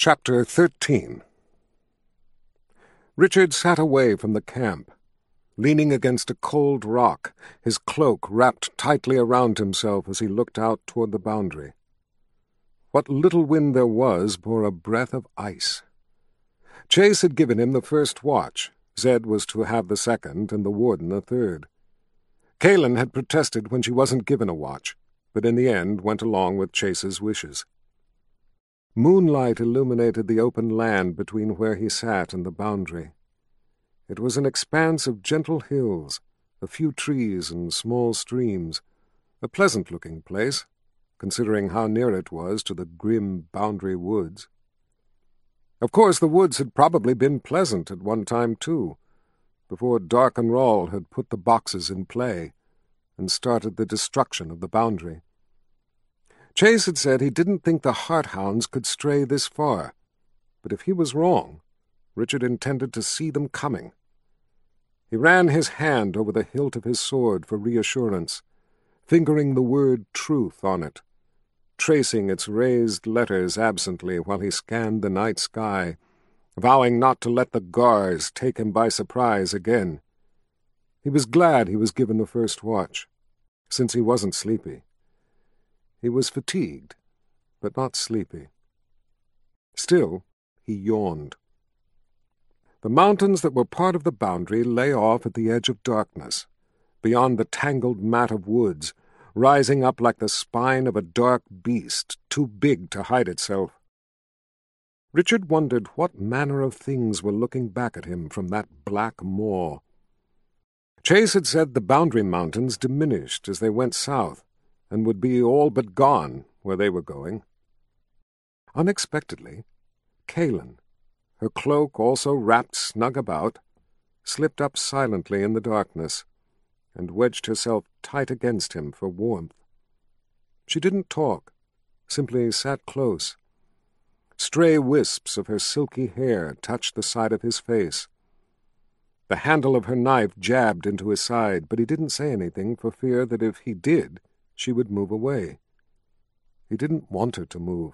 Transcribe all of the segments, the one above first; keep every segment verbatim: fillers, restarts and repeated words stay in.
Chapter thirteen. Richard sat away from the camp, leaning against a cold rock, his cloak wrapped tightly around himself as he looked out toward the boundary. What little wind there was bore a breath of ice. Chase had given him the first watch. Zed was to have the second, and the warden the third. Kaelin had protested when she wasn't given a watch, but in the end went along with Chase's wishes. Moonlight illuminated the open land between where he sat and the boundary. It was an expanse of gentle hills, a few trees and small streams, a pleasant-looking place, considering how near it was to the grim boundary woods. Of course, the woods had probably been pleasant at one time, too, before Dark and Rawl had put the boxes in play and started the destruction of the boundary. Chase had said he didn't think the Hearthounds could stray this far, but if he was wrong, Richard intended to see them coming. He ran his hand over the hilt of his sword for reassurance, fingering the word truth on it, tracing its raised letters absently while he scanned the night sky, vowing not to let the Gars take him by surprise again. He was glad he was given the first watch, since he wasn't sleepy. He was fatigued, but not sleepy. Still, he yawned. The mountains that were part of the boundary lay off at the edge of darkness, beyond the tangled mat of woods, rising up like the spine of a dark beast, too big to hide itself. Richard wondered what manner of things were looking back at him from that black maw. Chase had said the boundary mountains diminished as they went south, and would be all but gone where they were going. Unexpectedly, Kaelin, her cloak also wrapped snug about, slipped up silently in the darkness and wedged herself tight against him for warmth. She didn't talk, simply sat close. Stray wisps of her silky hair touched the side of his face. The handle of her knife jabbed into his side, but he didn't say anything for fear that if he did, she would move away. He didn't want her to move.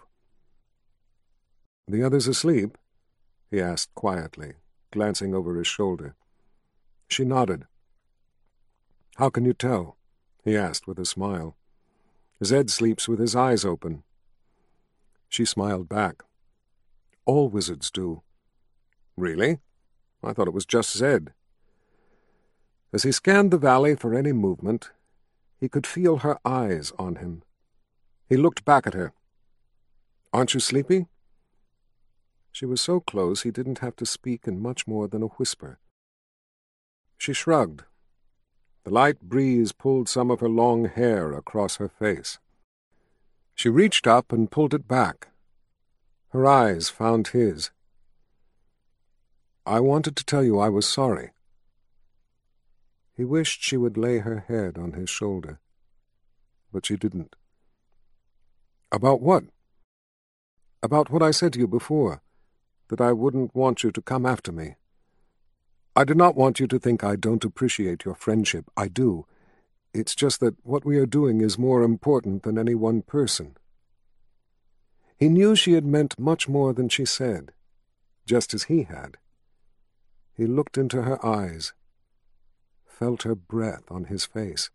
"The others asleep?" he asked quietly, glancing over his shoulder. She nodded. "How can you tell?" he asked with a smile. "Zed sleeps with his eyes open." She smiled back. "All wizards do." "Really? I thought it was just Zed." As he scanned the valley for any movement, he could feel her eyes on him. He looked back at her. "Aren't you sleepy?" She was so close he didn't have to speak in much more than a whisper. She shrugged. The light breeze pulled some of her long hair across her face. She reached up and pulled it back. Her eyes found his. "I wanted to tell you I was sorry." He wished she would lay her head on his shoulder, but she didn't. "About what?" "About what I said to you before, that I wouldn't want you to come after me. I do not want you to think I don't appreciate your friendship. I do. It's just that what we are doing is more important than any one person." He knew she had meant much more than she said, just as he had. He looked into her eyes, felt her breath on his face.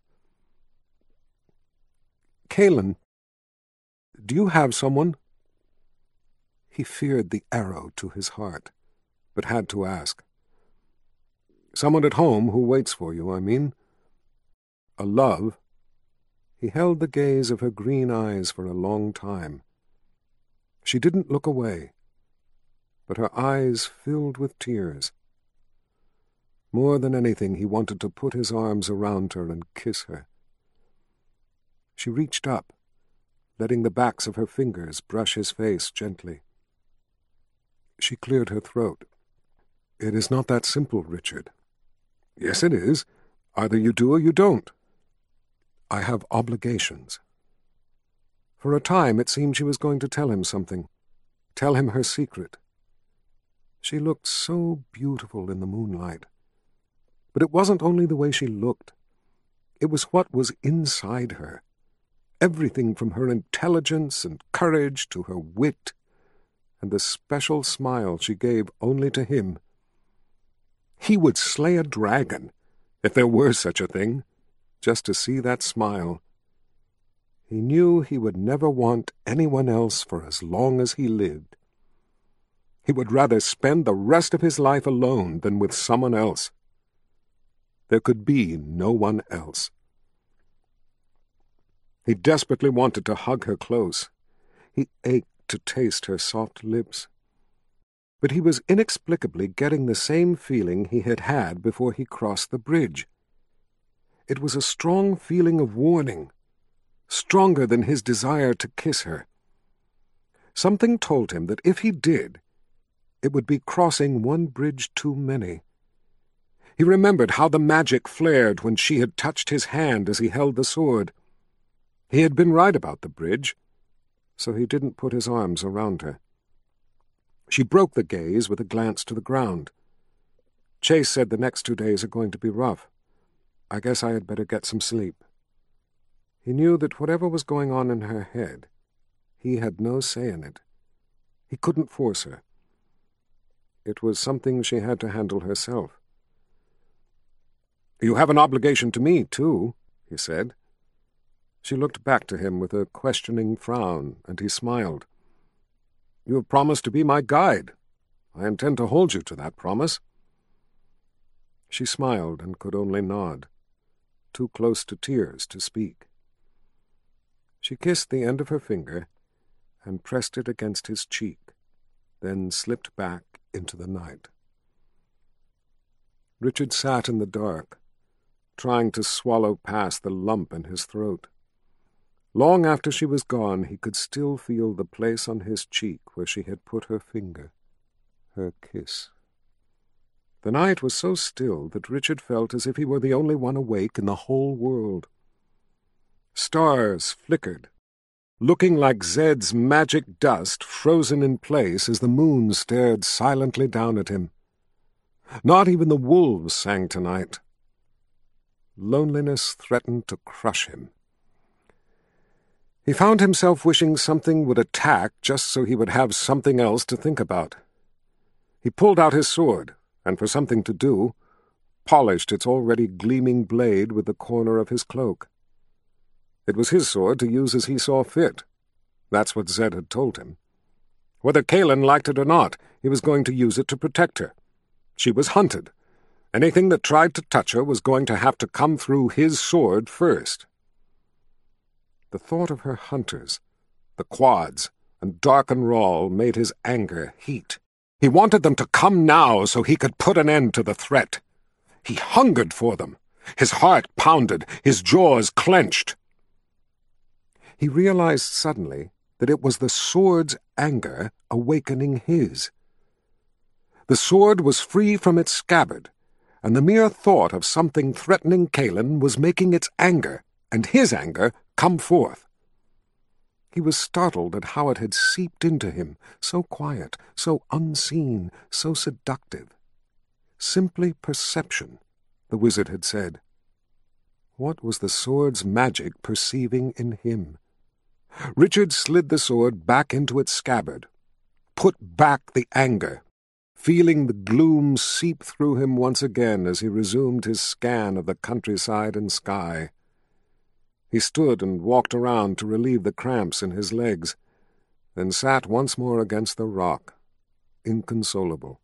"Kaelin, do you have someone?" He feared the arrow to his heart, but had to ask. "Someone at home who waits for you, I mean." "A love?" He held the gaze of her green eyes for a long time. She didn't look away, but her eyes filled with tears. More than anything, he wanted to put his arms around her and kiss her. She reached up, letting the backs of her fingers brush his face gently. She cleared her throat. "It is not that simple, Richard." "Yes, it is. Either you do or you don't." "I have obligations." For a time it seemed she was going to tell him something, tell him her secret. She looked so beautiful in the moonlight. But it wasn't only the way she looked. It was what was inside her, everything from her intelligence and courage to her wit and the special smile she gave only to him. He would slay a dragon, if there were such a thing, just to see that smile. He knew he would never want anyone else for as long as he lived. He would rather spend the rest of his life alone than with someone else. There could be no one else. He desperately wanted to hug her close. He ached to taste her soft lips. But he was inexplicably getting the same feeling he had had before he crossed the bridge. It was a strong feeling of warning, stronger than his desire to kiss her. Something told him that if he did, it would be crossing one bridge too many. He remembered how the magic flared when she had touched his hand as he held the sword. He had been right about the bridge, so he didn't put his arms around her. She broke the gaze with a glance to the ground. Chase said the next two days are going to be rough. I guess I had better get some sleep. He knew that whatever was going on in her head, he had no say in it. He couldn't force her. It was something she had to handle herself. "You have an obligation to me, too," he said. She looked back to him with a questioning frown, and he smiled. "You have promised to be my guide. I intend to hold you to that promise." She smiled and could only nod, too close to tears to speak. She kissed the end of her finger and pressed it against his cheek, then slipped back into the night. Richard sat in the dark, trying to swallow past the lump in his throat. Long after she was gone, he could still feel the place on his cheek where she had put her finger, her kiss. The night was so still that Richard felt as if he were the only one awake in the whole world. Stars flickered, looking like Zed's magic dust frozen in place as the moon stared silently down at him. Not even the wolves sang tonight. Loneliness threatened to crush him. He found himself wishing something would attack just so he would have something else to think about. He pulled out his sword, and for something to do, polished its already gleaming blade with the corner of his cloak. It was his sword to use as he saw fit. That's what Zed had told him. Whether Kaelin liked it or not, he was going to use it to protect her. She was hunted. Anything that tried to touch her was going to have to come through his sword first. The thought of her hunters, the quads, and Darken Rahl made his anger heat. He wanted them to come now so he could put an end to the threat. He hungered for them. His heart pounded, his jaws clenched. He realized suddenly that it was the sword's anger awakening his. The sword was free from its scabbard, and the mere thought of something threatening Kaelin was making its anger, and his anger, come forth. He was startled at how it had seeped into him, so quiet, so unseen, so seductive. Simply perception, the wizard had said. What was the sword's magic perceiving in him? Richard slid the sword back into its scabbard, put back the anger, feeling the gloom seep through him once again as he resumed his scan of the countryside and sky. He stood and walked around to relieve the cramps in his legs, then sat once more against the rock, inconsolable.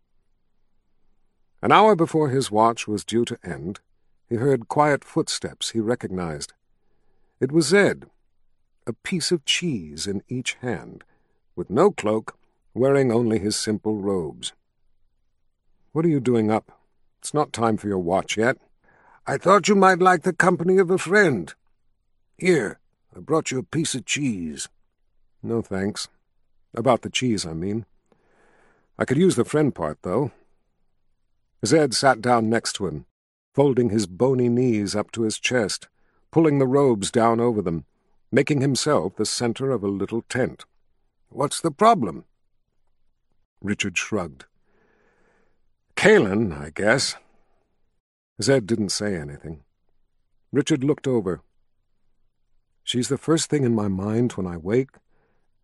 An hour before his watch was due to end, he heard quiet footsteps he recognized. It was Zed, a piece of cheese in each hand, with no cloak, wearing only his simple robes. "What are you doing up? It's not time for your watch yet." "I thought you might like the company of a friend. Here, I brought you a piece of cheese." "No, thanks. About the cheese, I mean. I could use the friend part, though." Zed sat down next to him, folding his bony knees up to his chest, pulling the robes down over them, making himself the center of a little tent. "What's the problem?" Richard shrugged. "Kaelin, I guess." Zed didn't say anything. Richard looked over. "She's the first thing in my mind when I wake,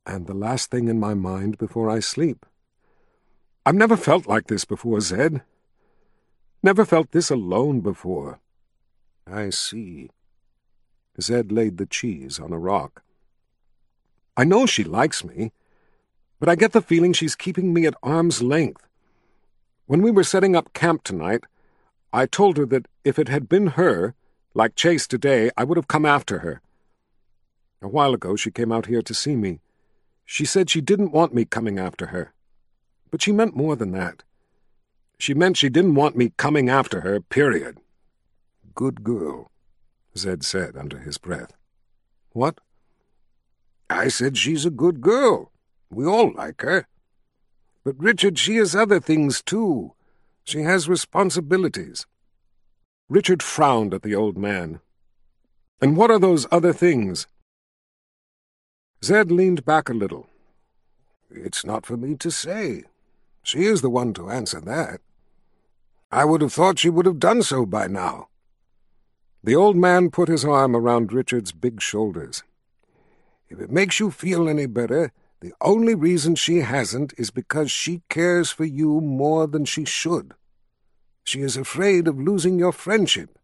and the last thing in my mind before I sleep. I've never felt like this before, Zed. Never felt this alone before. I see. Zed laid the cheese on a rock. I know she likes me, but I get the feeling she's keeping me at arm's length. When we were setting up camp tonight, I told her that if it had been her, like Chase today, I would have come after her. A while ago she came out here to see me. She said she didn't want me coming after her. But she meant more than that. She meant she didn't want me coming after her, period. Good girl, Zed said under his breath. What? I said she's a good girl. We all like her. But, Richard, she has other things, too. She has responsibilities. Richard frowned at the old man. And what are those other things? Zed leaned back a little. It's not for me to say. She is the one to answer that. I would have thought she would have done so by now. The old man put his arm around Richard's big shoulders. If it makes you feel any better, the only reason she hasn't is because she cares for you more than she should. She is afraid of losing your friendship.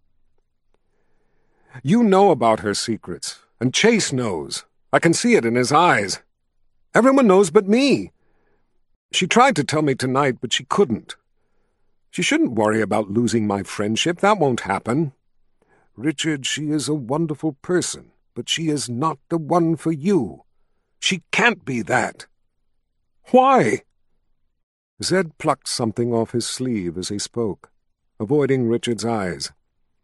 You know about her secrets, and Chase knows. I can see it in his eyes. Everyone knows but me. She tried to tell me tonight, but she couldn't. She shouldn't worry about losing my friendship. That won't happen. Richard, she is a wonderful person, but she is not the one for you. She can't be that. Why? Zed plucked something off his sleeve as he spoke, avoiding Richard's eyes.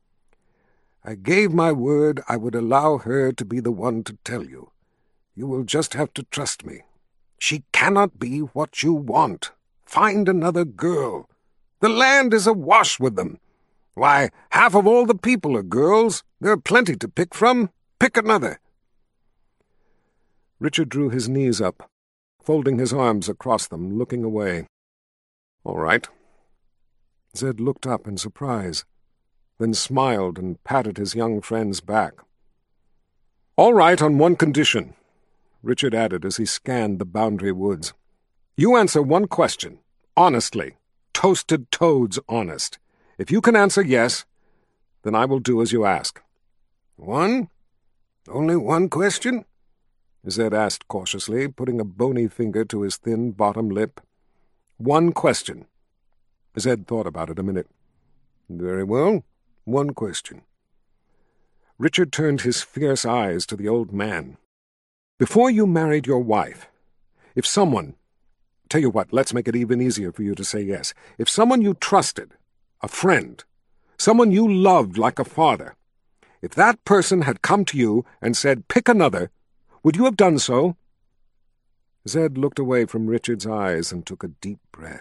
I gave my word I would allow her to be the one to tell you. You will just have to trust me. She cannot be what you want. Find another girl. The land is awash with them. Why, half of all the people are girls. There are plenty to pick from. Pick another. Richard drew his knees up, folding his arms across them, looking away. All right. Zed looked up in surprise, then smiled and patted his young friend's back. All right, on one condition, Richard added as he scanned the boundary woods. You answer one question, honestly, toasted toads honest. If you can answer yes, then I will do as you ask. One? Only one question? Zed asked cautiously, putting a bony finger to his thin bottom lip. One question. Zed thought about it a minute. Very well, one question. Richard turned his fierce eyes to the old man. Before you married your wife, if someone... Tell you what, let's make it even easier for you to say yes. If someone you trusted, a friend, someone you loved like a father, if that person had come to you and said, pick another, would you have done so? Zed looked away from Richard's eyes and took a deep breath.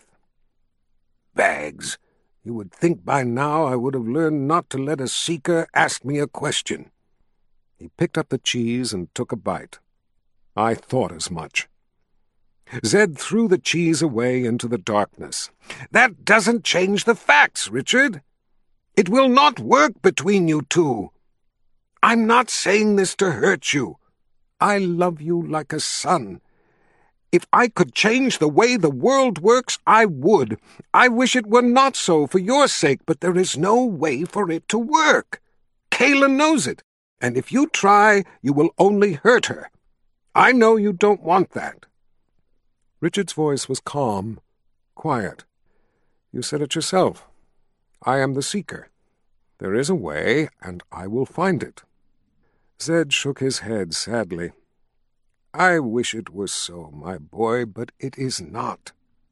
Bags, you would think by now I would have learned not to let a seeker ask me a question. He picked up the cheese and took a bite. I thought as much. Zed threw the cheese away into the darkness. That doesn't change the facts, Richard. It will not work between you two. I'm not saying this to hurt you. I love you like a son. If I could change the way the world works, I would. I wish it were not so for your sake, but there is no way for it to work. Kayla knows it, and if you try, you will only hurt her. I know you don't want that. Richard's voice was calm, quiet. You said it yourself. I am the seeker. There is a way, and I will find it. Zed shook his head sadly. I wish it were so, my boy, but it is not.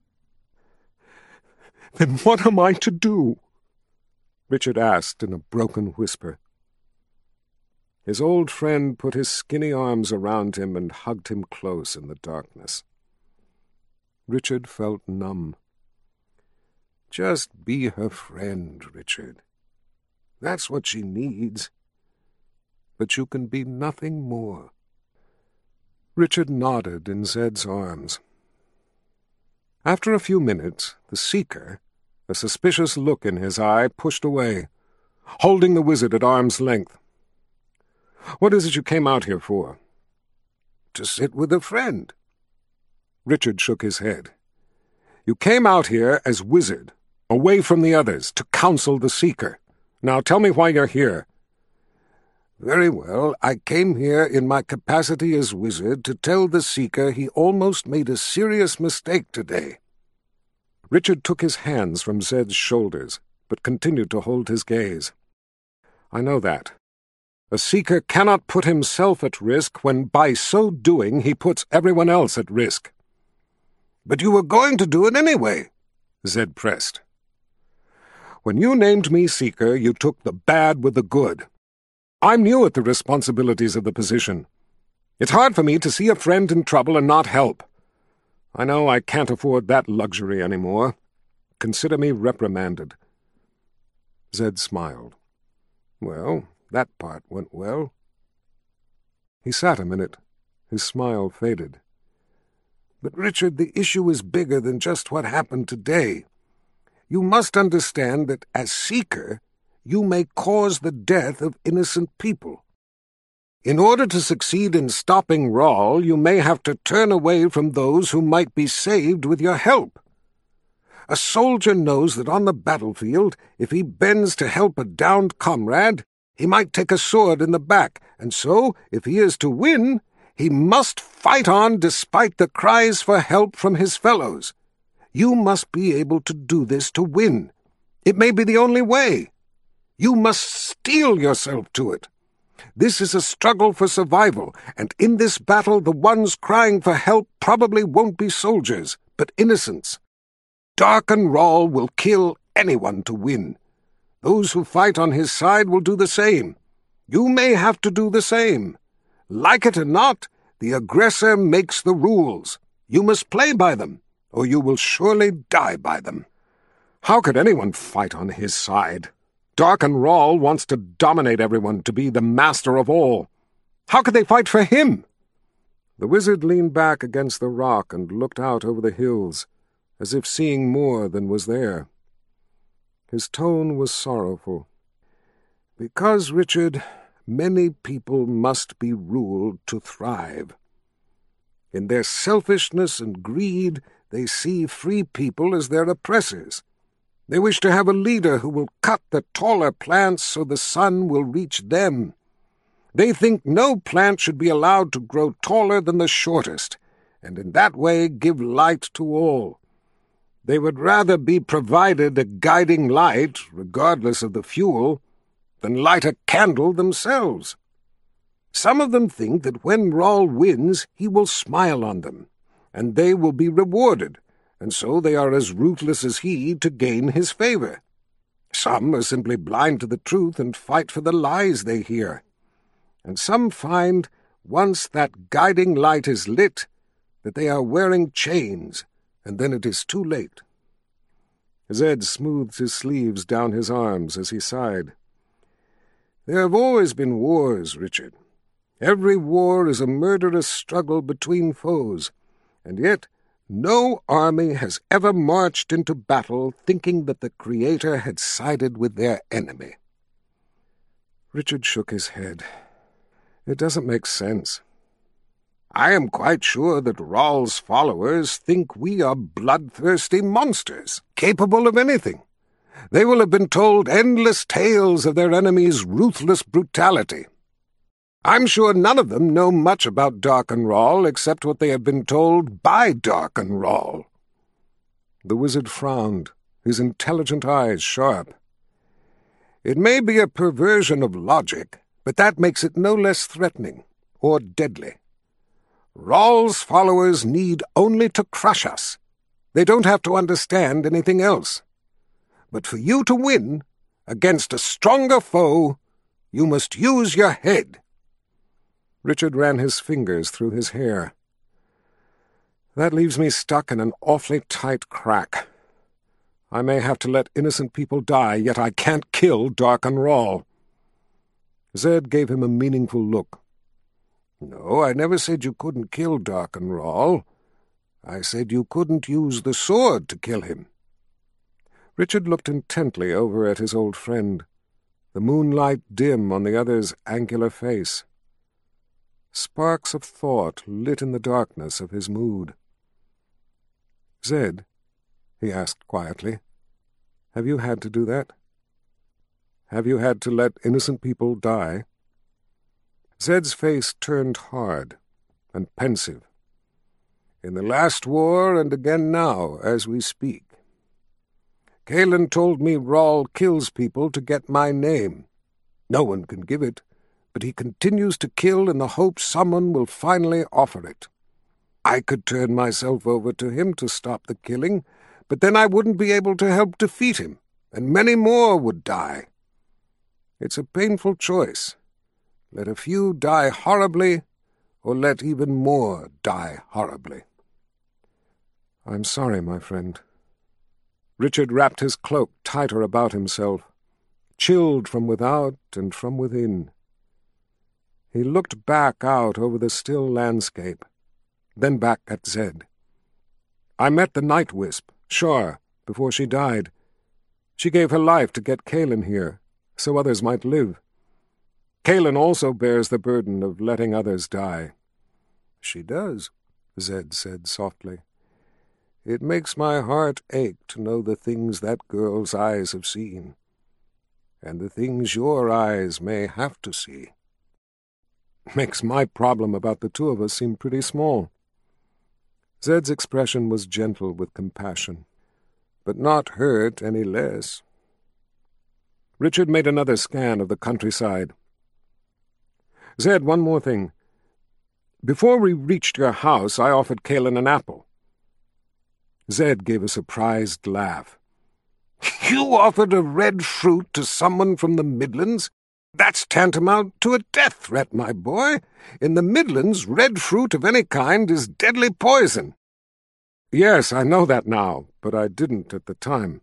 Then what am I to do? Richard asked in a broken whisper. His old friend put his skinny arms around him and hugged him close in the darkness. Richard felt numb. Just be her friend, Richard. That's what she needs. But you can be nothing more. Richard nodded in Zed's arms. After a few minutes, the seeker, a suspicious look in his eye, pushed away, holding the wizard at arm's length. What is it you came out here for? to sit with a friend." Richard shook his head. "You came out here as wizard, away from the others, to counsel the Seeker. Now tell me why you're here." "Very well, I came here in my capacity as wizard to tell the Seeker he almost made a serious mistake today." Richard took his hands from Zed's shoulders, but continued to hold his gaze. "I know that. A Seeker cannot put himself at risk when by so doing he puts everyone else at risk." "But you were going to do it anyway," Zed pressed. "When you named me Seeker, you took the bad with the good. I'm new at the responsibilities of the position. It's hard for me to see a friend in trouble and not help. I know I can't afford that luxury anymore. Consider me reprimanded." Zed smiled. "Well, that part went well." He sat a minute. His smile faded. "But, Richard, the issue is bigger than just what happened today. You must understand that, as Seeker, you may cause the death of innocent people. In order to succeed in stopping Rahl, you may have to turn away from those who might be saved with your help. A soldier knows that on the battlefield, if he bends to help a downed comrade, he might take a sword in the back, and so, if he is to win, he must fight on despite the cries for help from his fellows. You must be able to do this to win. It may be the only way. You must steel yourself to it. This is a struggle for survival, and in this battle the ones crying for help probably won't be soldiers, but innocents. Darken Rahl will kill anyone to win. Those who fight on his side will do the same. You may have to do the same. Like it or not, the aggressor makes the rules. You must play by them, or you will surely die by them." "How could anyone fight on his side? Darken Rahl wants to dominate everyone, to be the master of all. How could they fight for him?" The wizard leaned back against the rock and looked out over the hills, as if seeing more than was there. His tone was sorrowful. "Because, Richard, many people must be ruled to thrive. In their selfishness and greed, they see free people as their oppressors. They wish to have a leader who will cut the taller plants so the sun will reach them. They think no plant should be allowed to grow taller than the shortest, and in that way give light to all. They would rather be provided a guiding light, regardless of the fuel, than light a candle themselves. Some of them think that when Rahl wins, he will smile on them, and they will be rewarded, and so they are as ruthless as he to gain his favor. Some are simply blind to the truth and fight for the lies they hear. And some find, once that guiding light is lit, that they are wearing chains, and then it is too late." Zed smoothed his sleeves down his arms as he sighed. "There have always been wars, Richard. Every war is a murderous struggle between foes, and yet no army has ever marched into battle thinking that the Creator had sided with their enemy." Richard shook his head. "It doesn't make sense." "I am quite sure that Rahl's followers think we are bloodthirsty monsters, capable of anything. They will have been told endless tales of their enemy's ruthless brutality. I'm sure none of them know much about Darken Rahl except what they have been told by Darken Rahl." The wizard frowned, his intelligent eyes sharp. "It may be a perversion of logic, but that makes it no less threatening, or deadly. Rahl's followers need only to crush us. They don't have to understand anything else. But for you to win, against a stronger foe, you must use your head." Richard ran his fingers through his hair. "That leaves me stuck in an awfully tight crack. I may have to let innocent people die, yet I can't kill Darken Rahl." Zed gave him a meaningful look. "No, I never said you couldn't kill Darken Rahl. I said you couldn't use the sword to kill him." Richard looked intently over at his old friend, the moonlight dim on the other's angular face. Sparks of thought lit in the darkness of his mood. "Zed," he asked quietly, "have you had to do that? Have you had to let innocent people die?" Zed's face turned hard and pensive. "In the last war and again now, as we speak. Cailan told me Rahl kills people to get my name. No one can give it, but he continues to kill in the hope someone will finally offer it. I could turn myself over to him to stop the killing, but then I wouldn't be able to help defeat him, and many more would die. It's a painful choice. Let a few die horribly, or let even more die horribly." "I'm sorry, my friend." Richard wrapped his cloak tighter about himself, chilled from without and from within. He looked back out over the still landscape, then back at Zed. "I met the Night Wisp, Shar, before she died. She gave her life to get Cailan here, so others might live. Cailan also bears the burden of letting others die." "She does," Zed said softly. "It makes my heart ache to know the things that girl's eyes have seen, and the things your eyes may have to see. Makes my problem about the two of us seem pretty small." Zed's expression was gentle with compassion, but not hurt any less. Richard made another scan of the countryside. "Zed, one more thing. Before we reached your house, I offered Cailan an apple." Zed gave a surprised laugh. "You offered a red fruit to someone from the Midlands? That's tantamount to a death threat, my boy. In the Midlands, red fruit of any kind is deadly poison." "Yes, I know that now, but I didn't at the time."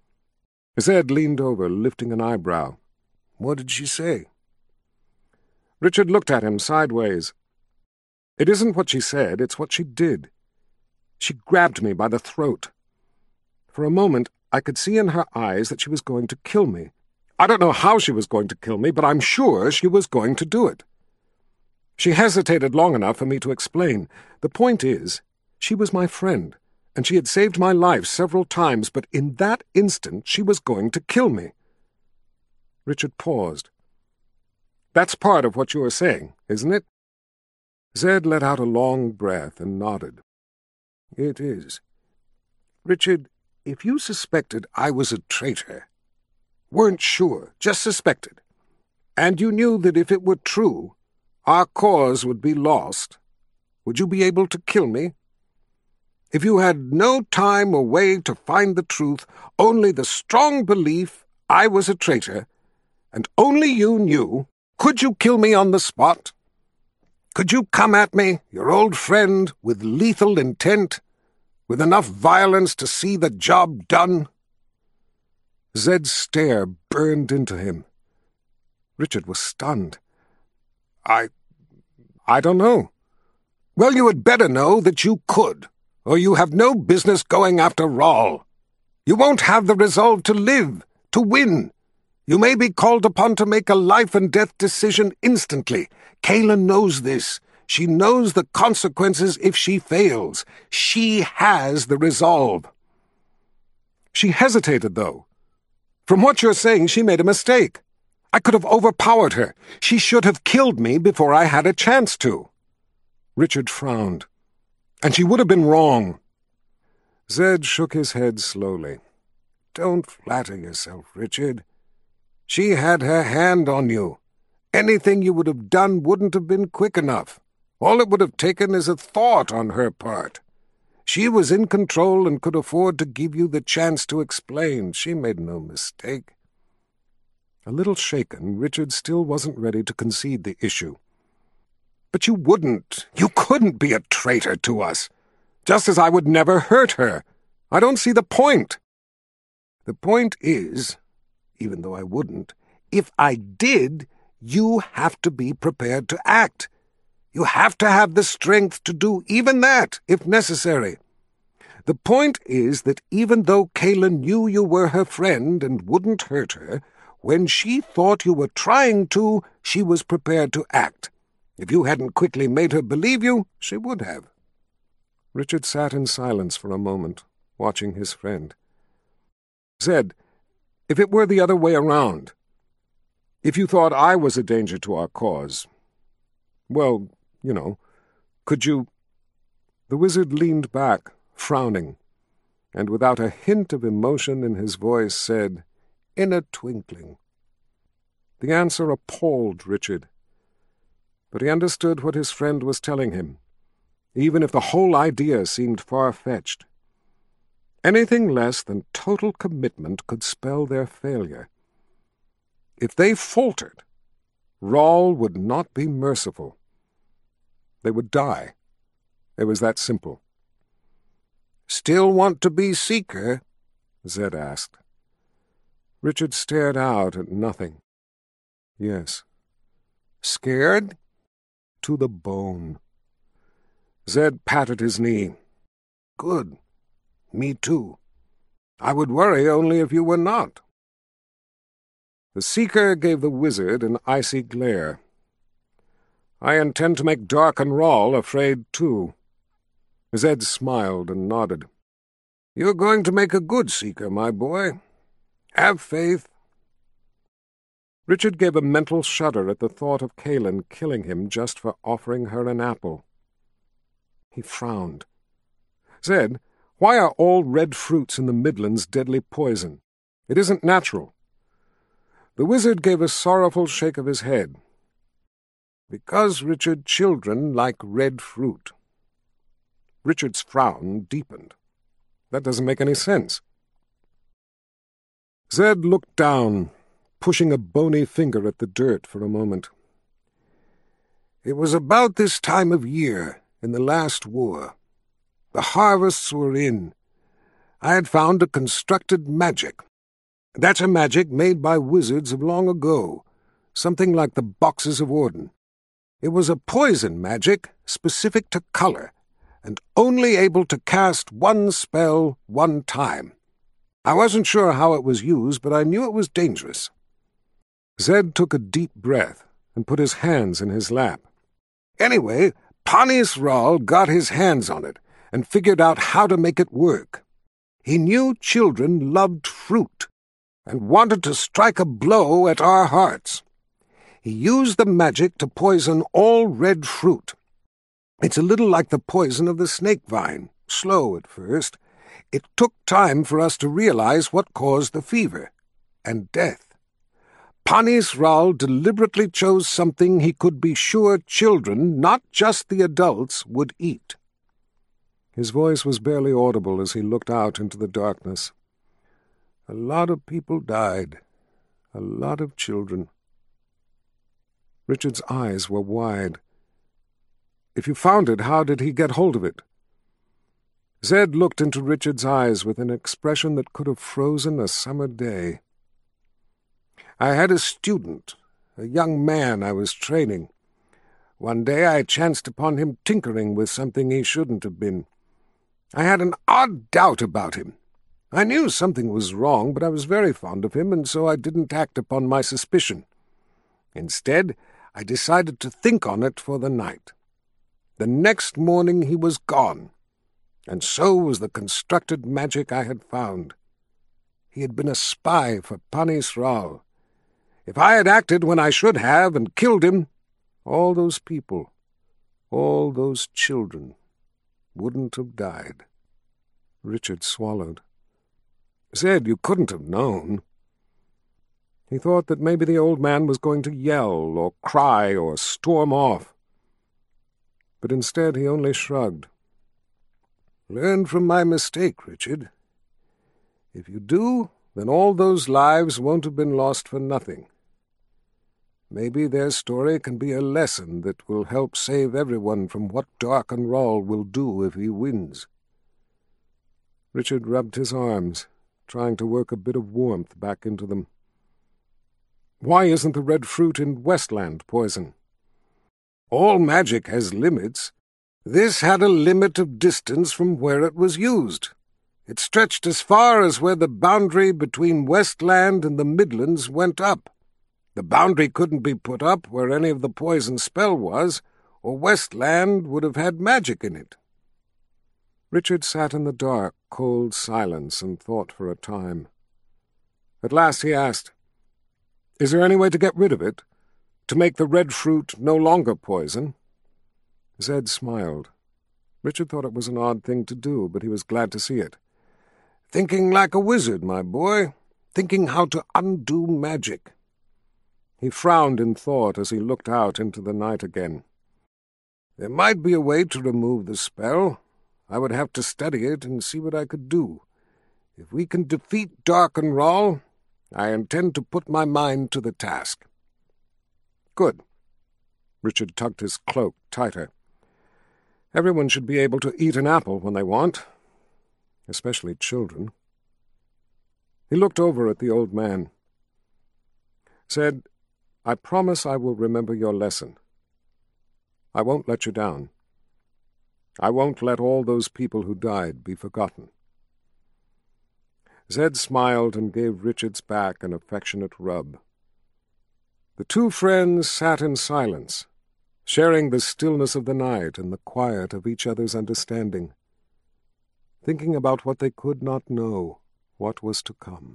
Zed leaned over, lifting an eyebrow. "What did she say?" Richard looked at him sideways. "It isn't what she said, it's what she did. She grabbed me by the throat. For a moment, I could see in her eyes that she was going to kill me. I don't know how she was going to kill me, but I'm sure she was going to do it. She hesitated long enough for me to explain. The point is, she was my friend, and she had saved my life several times, but in that instant she was going to kill me." Richard paused. "That's part of what you are saying, isn't it?" Zed let out a long breath and nodded. "It is. Richard, if you suspected I was a traitor, weren't sure, just suspected, and you knew that if it were true, our cause would be lost, would you be able to kill me? If you had no time or way to find the truth, only the strong belief I was a traitor, and only you knew, could you kill me on the spot? Could you come at me, your old friend, with lethal intent, with enough violence to see the job done?" Zed's stare burned into him. Richard was stunned. I... I don't know." "Well, you had better know that you could, or you have no business going after Rahl. You won't have the resolve to live, to win. You may be called upon to make a life-and-death decision instantly. Cailan knows this. She knows the consequences if she fails. She has the resolve." "She hesitated, though. From what you're saying, she made a mistake. I could have overpowered her. She should have killed me before I had a chance to." Richard frowned. "And she would have been wrong." Zed shook his head slowly. "Don't flatter yourself, Richard. She had her hand on you. Anything you would have done wouldn't have been quick enough. All it would have taken is a thought on her part. She was in control and could afford to give you the chance to explain. She made no mistake." A little shaken, Richard still wasn't ready to concede the issue. "But you wouldn't, you couldn't be a traitor to us, just as I would never hurt her. I don't see the point." "The point is, even though I wouldn't, if I did, you have to be prepared to act. You have to have the strength to do even that, if necessary. The point is that even though Cailan knew you were her friend and wouldn't hurt her, when she thought you were trying to, she was prepared to act. If you hadn't quickly made her believe you, she would have. Richard sat in silence for a moment, watching his friend. Zed, if it were the other way around, if you thought I was a danger to our cause, well, you know, could you— The wizard leaned back, frowning, and without a hint of emotion in his voice said, "In a twinkling." The answer appalled Richard, but he understood what his friend was telling him, even if the whole idea seemed far-fetched. Anything less than total commitment could spell their failure. If they faltered, Rahl would not be merciful. They would die. It was that simple. "Still want to be Seeker?" Zed asked. Richard stared out at nothing. Yes. "Scared?" To the bone. Zed patted his knee. "Good. Me too. I would worry only if you were not." The Seeker gave the wizard an icy glare. "I intend to make Dark and Rahl afraid, too." Zed smiled and nodded. "You're going to make a good Seeker, my boy. Have faith." Richard gave a mental shudder at the thought of Kaelin killing him just for offering her an apple. He frowned. "Zed, why are all red fruits in the Midlands deadly poison? It isn't natural." The wizard gave a sorrowful shake of his head. "Because, Richard, children like red fruit." Richard's frown deepened. "That doesn't make any sense." Zed looked down, pushing a bony finger at the dirt for a moment. "It was about this time of year, in the last war. The harvests were in. I had found a constructed magic. That's a magic made by wizards of long ago, something like the Boxes of Orden. It was a poison magic specific to color, and only able to cast one spell one time. I wasn't sure how it was used, but I knew it was dangerous." Zed took a deep breath and put his hands in his lap. "Anyway, Panis Rahl got his hands on it and figured out how to make it work. He knew children loved fruit and wanted to strike a blow at our hearts. He used the magic to poison all red fruit. It's a little like the poison of the snake vine, slow at first. It took time for us to realize what caused the fever and death. Panis Rahl deliberately chose something he could be sure children, not just the adults, would eat." His voice was barely audible as he looked out into the darkness. "A lot of people died. A lot of children." Richard's eyes were wide. "If you found it, how did he get hold of it?" Zed looked into Richard's eyes with an expression that could have frozen a summer day. "I had a student, a young man I was training. One day I chanced upon him tinkering with something he shouldn't have been. I had an odd doubt about him. I knew something was wrong, but I was very fond of him, and so I didn't act upon my suspicion. Instead, I decided to think on it for the night. The next morning he was gone, and so was the constructed magic I had found. He had been a spy for Panis Rahl. If I had acted when I should have and killed him, all those people, all those children, wouldn't have died." Richard swallowed. "Zed, you couldn't have known." He thought that maybe the old man was going to yell or cry or storm off. But instead he only shrugged. "Learn from my mistake, Richard. If you do, then all those lives won't have been lost for nothing. Maybe their story can be a lesson that will help save everyone from what Dark and Rahl will do if he wins." Richard rubbed his arms, trying to work a bit of warmth back into them. "Why isn't the red fruit in Westland poison?" "All magic has limits. This had a limit of distance from where it was used. It stretched as far as where the boundary between Westland and the Midlands went up. The boundary couldn't be put up where any of the poison spell was, or Westland would have had magic in it. Richard sat in the dark, cold silence and thought for a time. At last he asked, "Is there any way to get rid of it? To make the red fruit no longer poison?" Zed smiled. Richard thought it was an odd thing to do, but he was glad to see it. "Thinking like a wizard, my boy. Thinking how to undo magic." He frowned in thought as he looked out into the night again. "There might be a way to remove the spell. I would have to study it and see what I could do. If we can defeat Darkenrall, I intend to put my mind to the task." "Good." Richard tugged his cloak tighter. "Everyone should be able to eat an apple when they want, especially children." He looked over at the old man. Said, "I promise I will remember your lesson. I won't let you down. I won't let all those people who died be forgotten." Zed smiled and gave Richard's back an affectionate rub. The two friends sat in silence, sharing the stillness of the night and the quiet of each other's understanding, thinking about what they could not know, what was to come.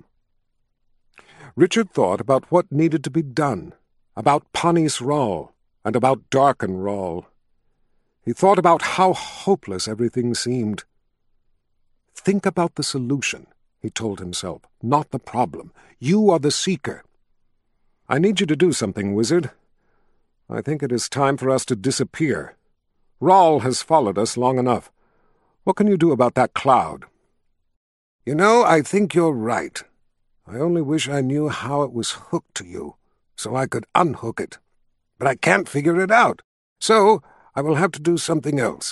Richard thought about what needed to be done, about Panis Rall, and about Darkenrall. He thought about how hopeless everything seemed. "Think about the solution," he told himself, "not the problem. You are the seeker." "I need you to do something, wizard. I think it is time for us to disappear. Rall has followed us long enough. What can you do about that cloud?" "You know, I think you're right. I only wish I knew how it was hooked to you, so I could unhook it. But I can't figure it out, so I will have to do something else."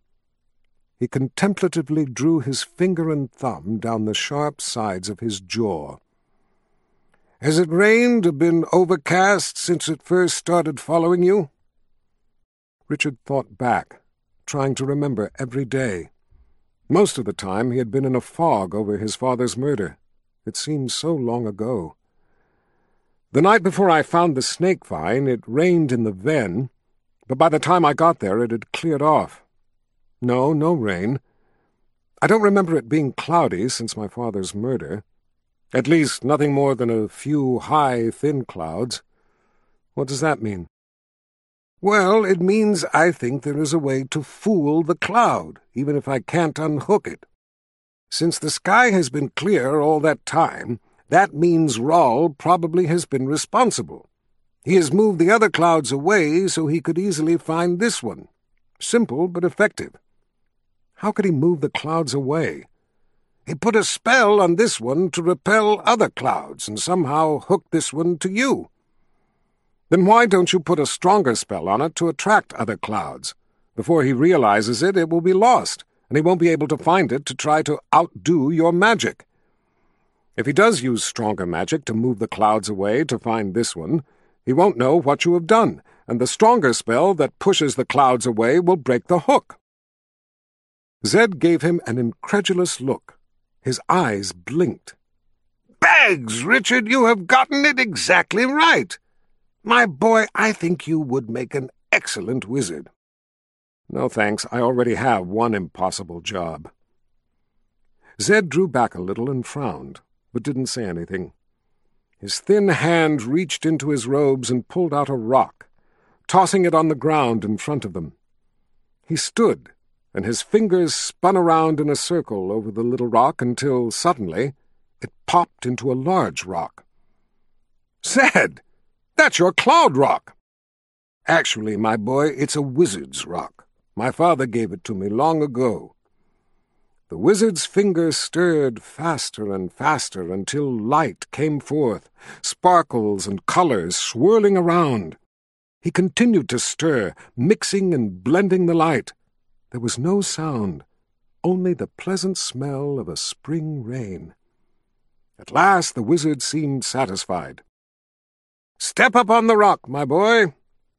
He contemplatively drew his finger and thumb down the sharp sides of his jaw. "Has it rained or been overcast since it first started following you?" Richard thought back, trying to remember every day. Most of the time he had been in a fog over his father's murder. It seemed so long ago. "The night before I found the snake vine, it rained in the Ven, but by the time I got there it had cleared off. No, no rain. I don't remember it being cloudy since my father's murder. At least nothing more than a few high, thin clouds. What does that mean?" "Well, it means I think there is a way to fool the cloud, even if I can't unhook it. Since the sky has been clear all that time, that means Rall probably has been responsible. He has moved the other clouds away so he could easily find this one. Simple but effective." "How could he move the clouds away?" "He put a spell on this one to repel other clouds and somehow hooked this one to you." "Then why don't you put a stronger spell on it to attract other clouds? Before he realizes it, it will be lost, and he won't be able to find it to try to outdo your magic. If he does use stronger magic to move the clouds away to find this one, he won't know what you have done, and the stronger spell that pushes the clouds away will break the hook." Zed gave him an incredulous look. His eyes blinked. "Bags, Richard, you have gotten it exactly right. My boy, I think you would make an excellent wizard." "No thanks, I already have one impossible job." Zed drew back a little and frowned, but didn't say anything. His thin hand reached into his robes and pulled out a rock, tossing it on the ground in front of them. He stood, and his fingers spun around in a circle over the little rock until, suddenly, it popped into a large rock. "Zed, that's your cloud rock." "Actually, my boy, it's a wizard's rock. My father gave it to me long ago." The wizard's fingers stirred faster and faster until light came forth, sparkles and colors swirling around. He continued to stir, mixing and blending the light. There was no sound, only the pleasant smell of a spring rain. At last the wizard seemed satisfied. "Step up on the rock, my boy."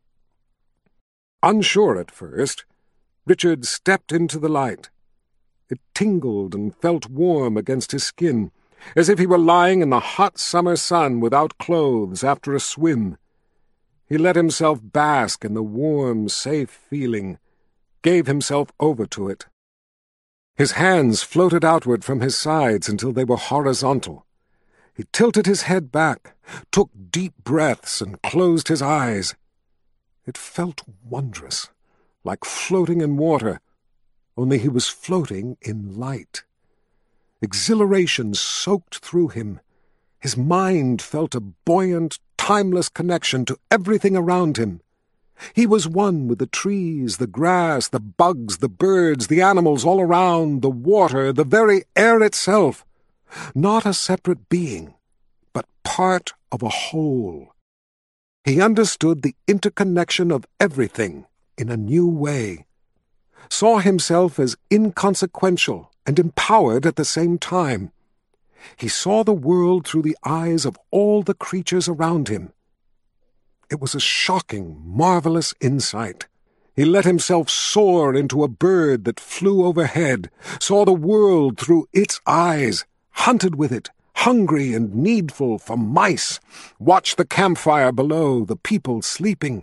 Unsure at first, Richard stepped into the light. It tingled and felt warm against his skin, as if he were lying in the hot summer sun without clothes after a swim. He let himself bask in the warm, safe feeling, gave himself over to it. His hands floated outward from his sides until they were horizontal. He tilted his head back, took deep breaths, and closed his eyes. It felt wondrous, like floating in water, only he was floating in light. Exhilaration soaked through him. His mind felt a buoyant, timeless connection to everything around him. He was one with the trees, the grass, the bugs, the birds, the animals all around, the water, the very air itself. Not a separate being, but part of a whole. He understood the interconnection of everything in a new way, saw himself as inconsequential and empowered at the same time. He saw the world through the eyes of all the creatures around him. It was a shocking, marvelous insight. He let himself soar into a bird that flew overhead, saw the world through its eyes, hunted with it, hungry and needful for mice, watched the campfire below, the people sleeping.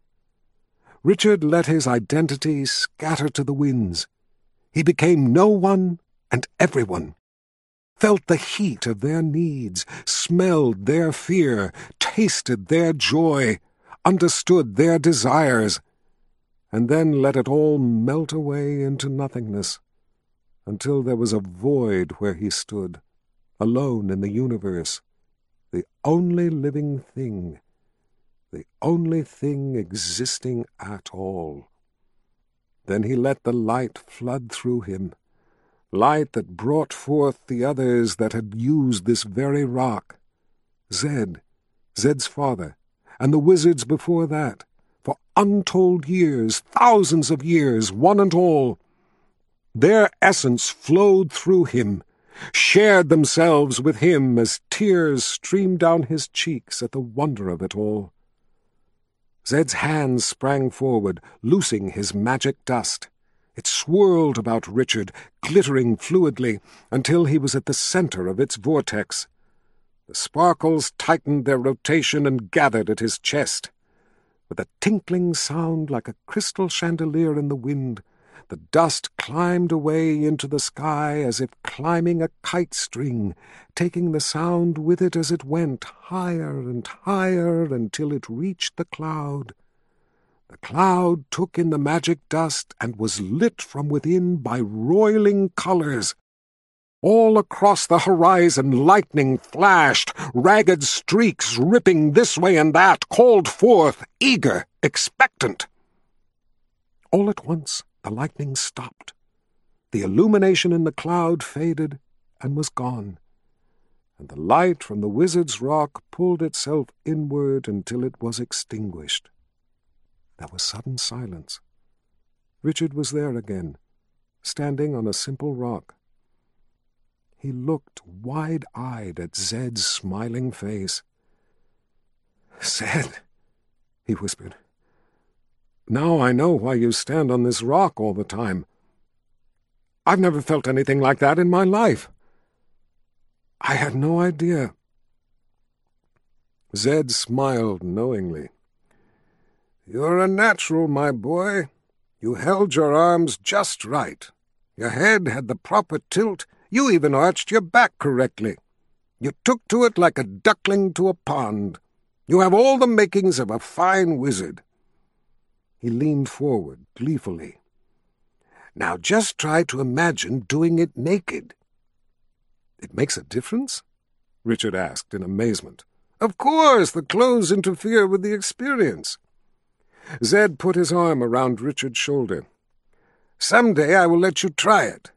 Richard let his identity scatter to the winds. He became no one and everyone, felt the heat of their needs, smelled their fear, tasted their joy, understood their desires, and then let it all melt away into nothingness, until there was a void where he stood, alone in the universe, the only living thing, the only thing existing at all. Then he let the light flood through him, light that brought forth the others that had used this very rock, Zed, Zed's father, and the wizards before that, for untold years, thousands of years, one and all. Their essence flowed through him, shared themselves with him as tears streamed down his cheeks at the wonder of it all. Zed's hands sprang forward, loosing his magic dust. It swirled about Richard, glittering fluidly, until he was at the center of its vortex. The sparkles tightened their rotation and gathered at his chest. With a tinkling sound like a crystal chandelier in the wind, the dust climbed away into the sky as if climbing a kite string, taking the sound with it as it went, higher and higher until it reached the cloud. The cloud took in the magic dust and was lit from within by roiling colors. All across the horizon lightning flashed, ragged streaks ripping this way and that, called forth, eager, expectant. All at once the lightning stopped. The illumination in the cloud faded and was gone, and the light from the wizard's rock pulled itself inward until it was extinguished. There was sudden silence. Richard was there again, standing on a simple rock. He looked wide-eyed at Zed's smiling face. "Zed," he whispered, "now I know why you stand on this rock all the time. I've never felt anything like that in my life. I had no idea." Zed smiled knowingly. "You're a natural, my boy. You held your arms just right. Your head had the proper tilt. You even arched your back correctly. You took to it like a duckling to a pond. You have all the makings of a fine wizard." He leaned forward gleefully. "Now just try to imagine doing it naked." "It makes a difference?" Richard asked in amazement. "Of course, the clothes interfere with the experience." Zed put his arm around Richard's shoulder. "Someday I will let you try it."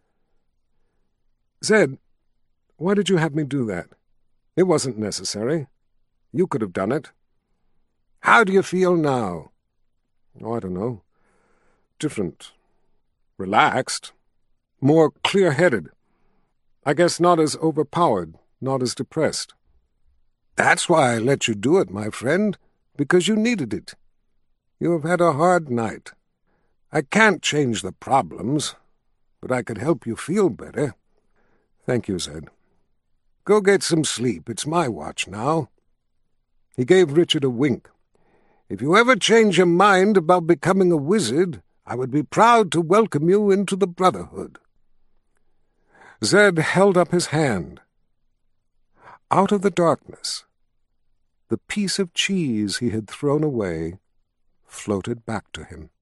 "Zed, why did you have me do that? It wasn't necessary. You could have done it." "How do you feel now?" "Oh, I don't know. Different. Relaxed. More clear-headed. I guess not as overpowered, not as depressed." "That's why I let you do it, my friend, because you needed it. You have had a hard night. I can't change the problems, but I could help you feel better." "Thank you, Zed. Go get some sleep. It's my watch now." He gave Richard a wink. "If you ever change your mind about becoming a wizard, I would be proud to welcome you into the Brotherhood." Zed held up his hand. Out of the darkness, the piece of cheese he had thrown away floated back to him.